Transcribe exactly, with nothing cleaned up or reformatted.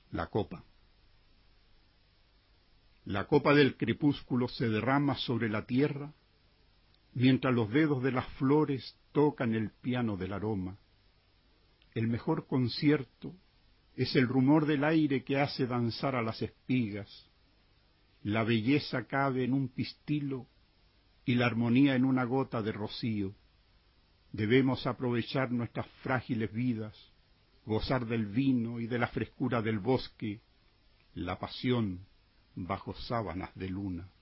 La copa. La copa del crepúsculo se derrama sobre la tierra, mientras los dedos de las flores tocan el piano del aroma. El mejor concierto es el rumor del aire que hace danzar a las espigas. La belleza cabe en un pistilo y la armonía en una gota de rocío. Debemos aprovechar nuestras frágiles vidas, gozar del vino y de la frescura del bosque, la pasión bajo sábanas de luna.